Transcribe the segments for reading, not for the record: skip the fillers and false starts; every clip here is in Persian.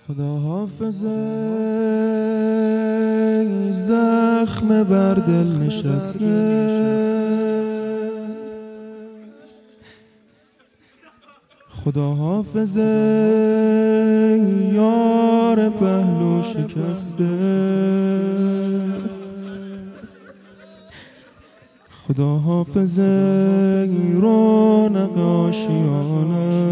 خدا حافظه زخم بر دل نشسته، خدا حافظه یار پهلو شکسته، خدا حافظه رونق آشیانه،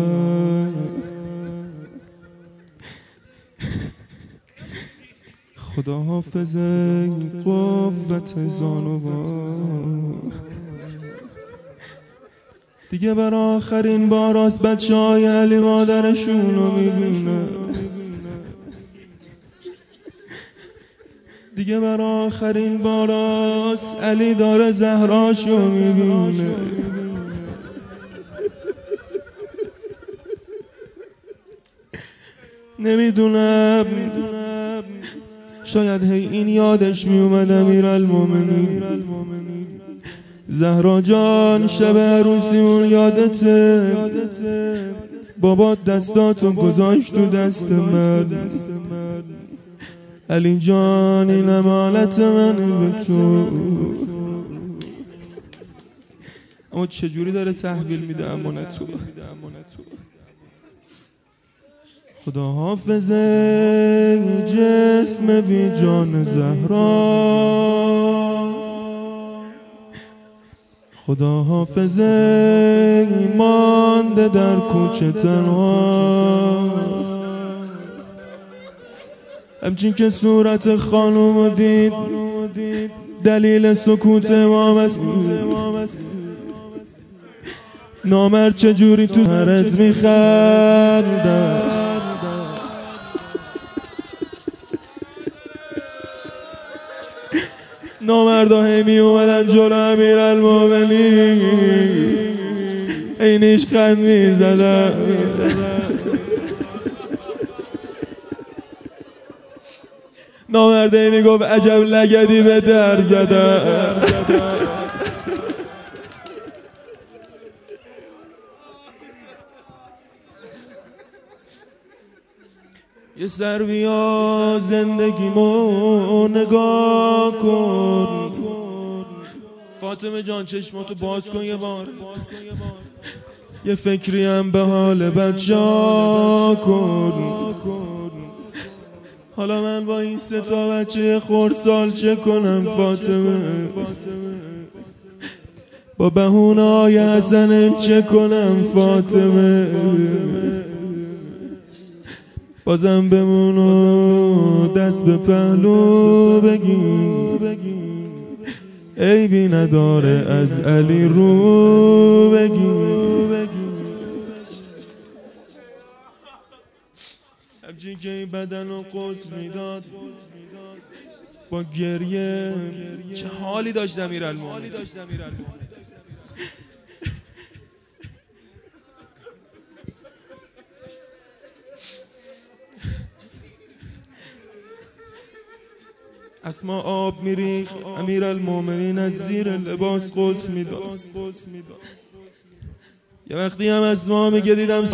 خدا حافظه قوت زانوان. دیگه بر آخرین بار از بچه‌های علی مادرشونو میبینه، دیگه بر آخرین بار از علی داره زهراشو میبینه. نمیدونم شاید هی این یادش میومد امیرالمومنین. زهرا جان شب عروسیمون یادته، بابا دستاتو گذاشت تو دست من، علی جان این امانت من به تو. اما چجوری داره تحویل میده امانتو؟ خدا حافظه جسم بی جان زهرا، خدا حافظه مانده در کوچه تنها. همچین که صورت خانومو دید دلیل سکوت امام است. نامرد چجوری تو هرت میخنده، نامردا هی می اومدن جلو امیرالمومنین، اینش خند میزدن. نامرد هی میگفت عجب لگدی به در زدن. یه سر بیا زندگیمو نگاه کن، فاطمه جان چشماتو باز کن یه بار، یه فکری هم به حال بچه‌ها کن. حالا من با این 3 تا بچه خردسال چه کنم فاطمه؟ با بهونه‌های حسنم چه کنم فاطمه؟ بازم بمونو دست به پهلو بگیر، عیبی نداره از علی رو بگیر. همچین که این بدن رو قسل میداد با گریه، چه حالی داشت امیرالمومنین. اسما آب میریخ، امیرالمومنین از زیر لباس غسل میداد. یه وقتی هم اسما میگه دیدم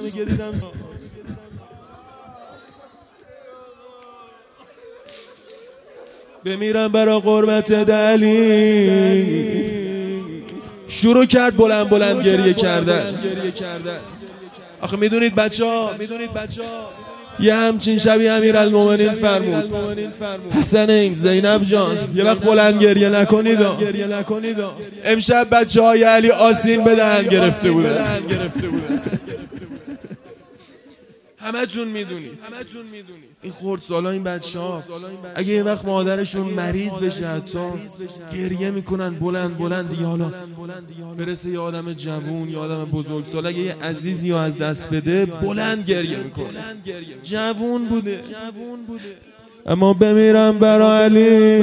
بمیرم برا قربت علی. شروع کرد بلند بلند گریه کردن. آخه میدونید بچه‌ها یه همچین شبی امیرالمومنین فرمود حسنین زینب جان یه وقت بلند گریه نکنید. امشب بچه‌های علی آسین به دهن گرفته بودن. همتون میدونید این خردسالا این بچه‌ها اگه یه وقت مادرشون مریض بشه حتی گریه میکنن بلند دیگه. حالا برسه یه آدم جوون یا آدم بزرگسال اگه یه عزیزی رو از دست بده بلند گریه میکنه. جوون بوده اما بمیرم برا علی.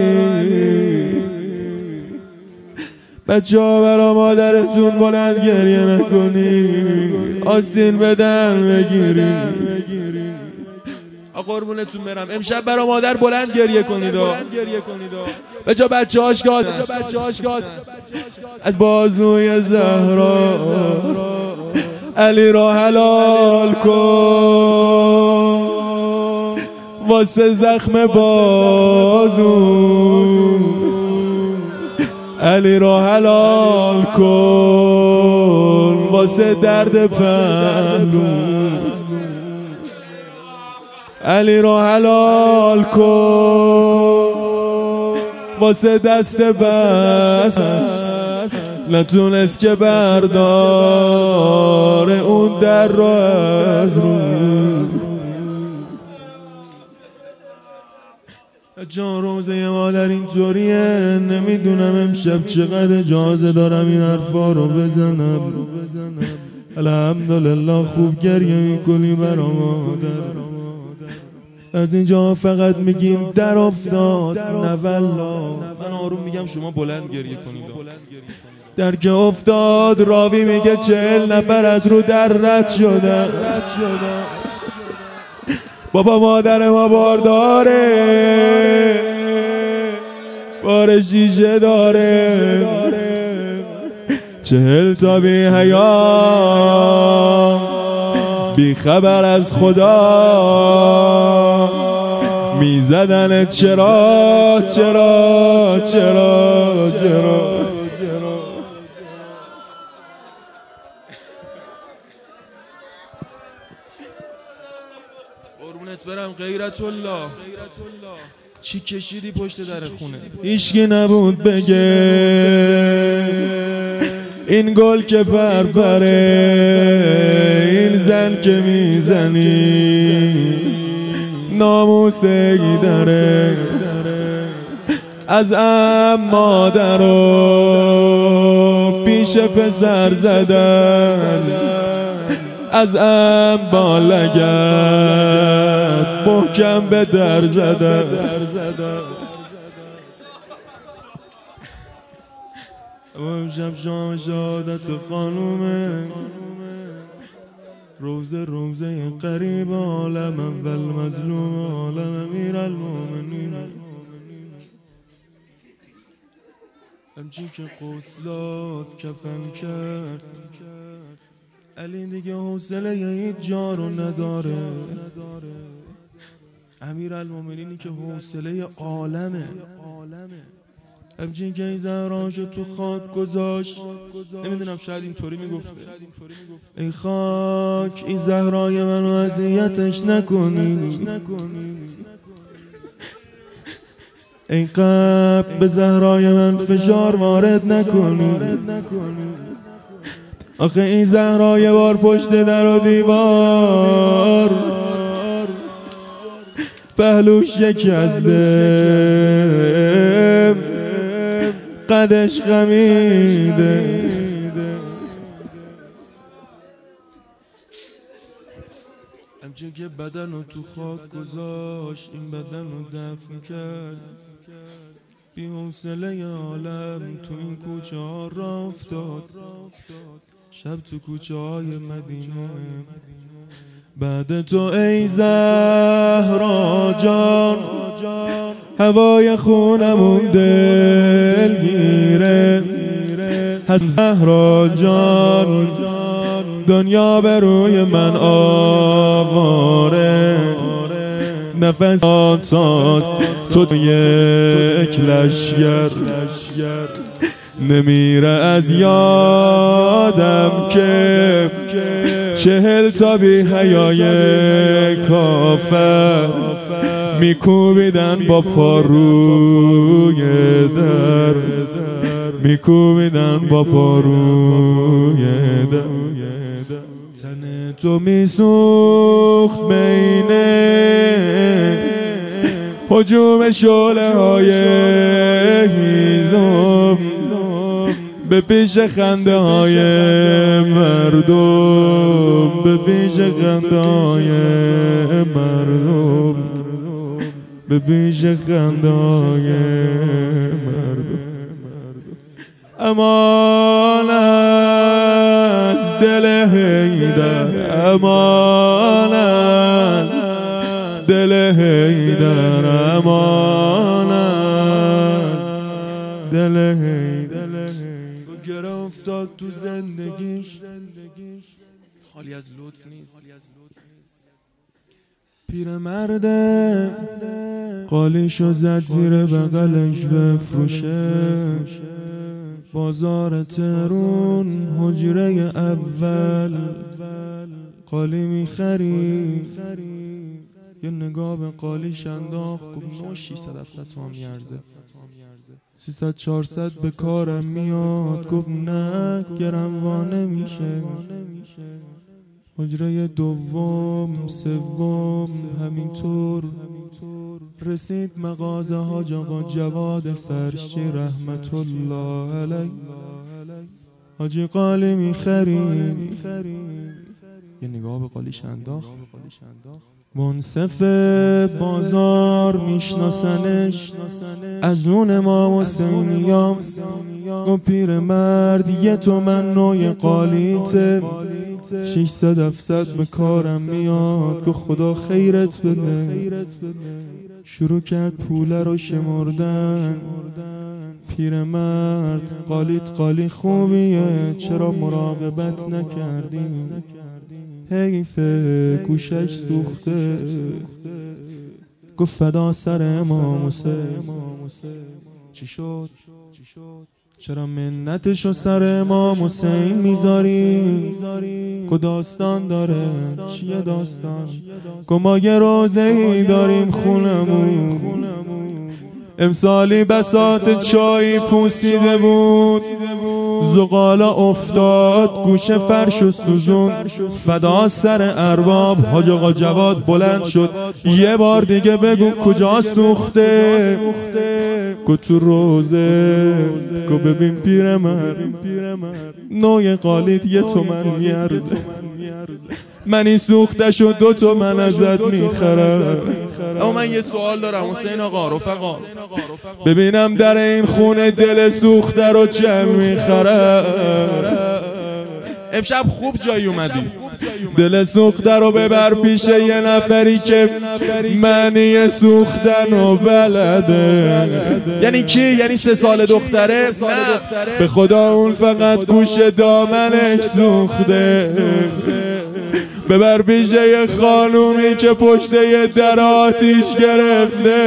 بچه‌ها برا مادرتون بلند گریه نکنی، آستین بدن بگیری. قربونتون برم امشب برا مادر بلند گریه کنید. به جا بچه‌هاش از بازوی زهرا علی را حلال کن. واسه زخم بازو علی رو حلال کن، واسه درد پهلو علی رو حلال کن، واسه دست بس نتونست که برداره اون در رو از رو. جان روزه مادر اینطوریه، نمیدونم امشب چقدر اجازه دارم این حرفا رو بزنم. الحمدلله خوب گریه میکنی برا مادر. از اینجا فقط میگیم در افتاد نه والله. من آروم میگم شما بلند گریه کنید. در که افتاد راوی میگه 40 نفر از رو در رد شدن. بابا مادر ما بارداره، بار شیشه داره، 40 تا بی حیا بی خبر از خدا میزدن چرا چرا چرا چرا. قربونت برم غیرت الله. چی کشیدی پشت در خونه؟ هیچکی نبود بگه این گل که پرپره، این زن که میزنی ناموس ایدره. از مادرو پیش پسر زدن، از با لگد محکم به در زدن. امشب شام شهادت خانومه، روزه قریب عالم اول مظلوم عالم امیر المومنین. همچین که غسلات کفن کرد علی دیگه حوصله هیچ جا رو نداره. امیر المومنینی که حوصله عالمه. همچین که این زهراشو تو خاک گذاشت، نمیدونم شاید اینطوری میگفته ای خاک این زهرای منو اذیتش نکنی، ای قبر به زهرای من فشار وارد نکنی. آخه این زهرا یه بار پشت در و دیوار پهلوش شکسته، قدش خمیده. همچون که بدن رو تو خاک گذاشت، این بدن رو دفن کرد. بی حوصله عالم تو این کوچه ها راه افتاد. شب تو کوچه های مدینه بعد تو ای زهرا جان، هوای خونمون دلگیره. زهرا جان دنیا به روی من آواره، نفس آتاست تو یک لشگر. نمیره از یادم که 40 تا بی حیای کافر میکوبیدن با پاروی در، میکوبیدن با پاروی در. تن تو میسوخت بین هجوم شعله های هیزم، به پیش خنده های مردم، به پیش خنده های مردم، به پیش خنده های مردم. امان از دل حیدر، امان از دل حیدر، امان از دل حیدر. گره افتاد تو زندگیش، خالی از لطف نیست. پیرمرد قالیشو زد زیر بغلش بفروشه، بازار تهرون حجره اول قالی میخری. یه نگاه به قالیش انداخت، گفت نو 600 700 تومن میارزه، 300 400 به کارم میاد. گفت نه گرموا نمیشه. حجره دوم سوم همینطور رسید مغازه حاج آقا جواد فرشی رحمت الله علیه. حاجی قالی میخری. یه نگاه به قالیش انداخت. منصف بازار میشناسنش، از اون امام حسینیام. گو پیرمرد 1 تومن نوع قالیته، 600 700 به کارم میاد. گو خدا خیرت بده. شروع کرد پوله رو شمردن. پیرمرد قالیت قالی خوبیه، چرا مراقبت نکردیم؟ حیفه گوشش سوخته. گفت فدا سر امام حسین. چی شد؟ چرا منتشو سر امام حسین میذاری؟ گو داستان داره. چیه داستان؟ گو ما یه روزه‌ای داریم خونمون، امسالی بساط چای پوسیده بود، زغالا افتاد گوشه فرش و سوزون. فدا سر ارباب. حاج آقا جواد بلند شد. یه بار دیگه بگو کجا سوخته؟ گو تو روزه. گو ببین پیرمرد نوع قالید 1 تومن میارزه، من این سوختشو 2 تومن ازت میخرم. اما من یه سوال دارم حسین آقا، رفقا، ببینم در این خونه دل سوخته رو چند میخرم؟ امشب خوب جایی اومدی. دل سوخته رو ببر پیش یه نفری که معنی سوختن و بلده. یعنی کی؟ یعنی 3 سال دختره؟ نه به خدا اون فقط گوش دامنش سوخته. ببر پیش یه خانومی که پشت یه در آتیش گرفته،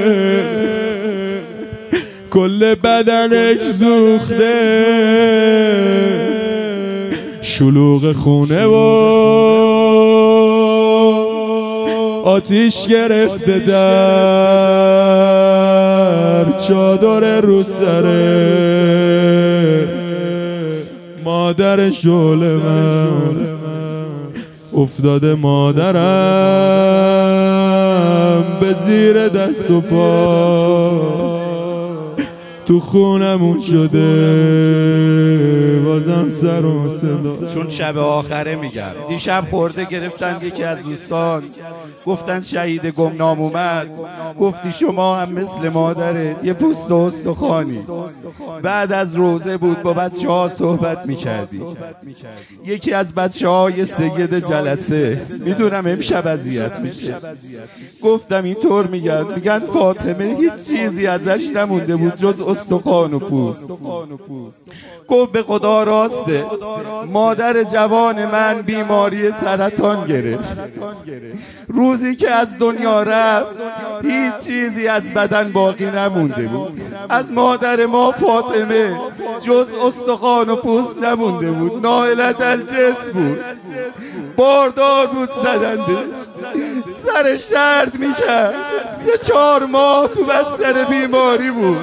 کل بدنش سوخته. شلوغ خونه و آتیش گرفته، در چادر رو سره مادر شعله من افتاده. مادرم به زیر دست و پا تو خونمون شده، بازم سر و صدا. چون شب آخره میگم، دیشب خورده گرفتن یکی از دوستان، گفتن شهید گمنام اومد. گفتی شما هم مثل مادرت یه پوست و استخوانی. بعد از روزه بود با بچه ها صحبت میکردی. یکی از بچه های سید جلسه، میدونم امشب اذیت میشه، گفتم اینطور میگن فاطمه هیچ چیزی ازش نمونده بود جز استخوان و پوست. گفت به خدا راسته، مادر جوان من بیماری سرطان گرفت. روزی که از دنیا رفت هیچ چیزی از بدن باقی نمونده بود. از مادر ما فاطمه جز استخوان و پوست نمونده بود. نائلت الجسم بود، باردار بود زدنده، سرش درد میکرد، 3-4 ماه تو بستر بیماری بود.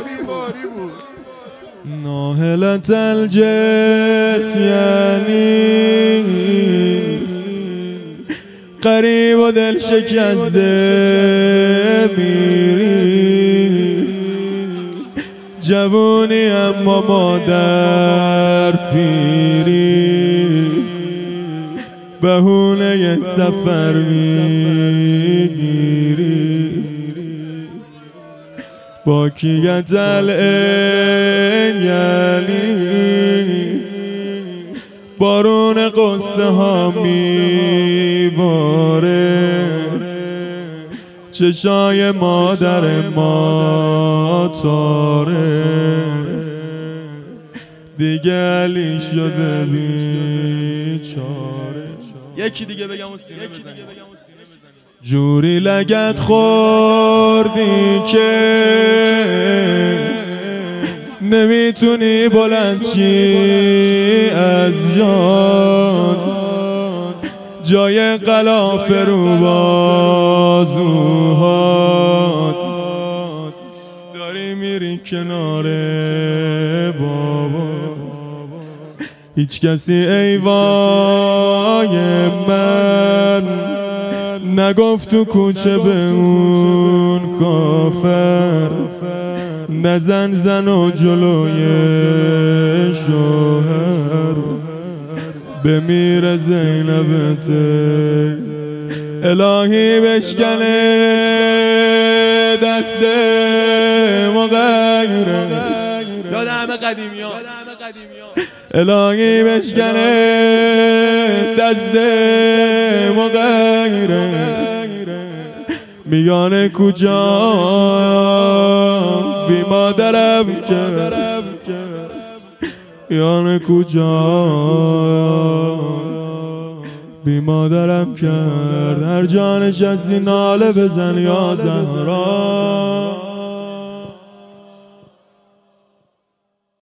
ناهلت الجسم یعنی قریب و دل شکسته میری. جوونی اما مادر پیری، بهونه سفر میگیری. باکیت العین یعنی بارون قصه ها میباره. چشای مادر ما تاره، دیگه علی شده بیچاره. یکی دیگه بگم و سینه بزنیم. جوری لگد خوردی که نمیتونی بلند چی از جان، جای غلاف رو بازوهات داری میری کنار بابا. هیچ کسی ای وای من نگفت تو کوچه به اون کافر نزن زن و جلوی شوهر بمیره زینبته. الهی بشکنه دست مغیره، یاد همه قدیمیان. الهی بشکنه دست مغیره، میان کجا بی مادرم کرد، میان کجا بی مادرم کرد. هر جا نشستی ناله بزن یا زهرا.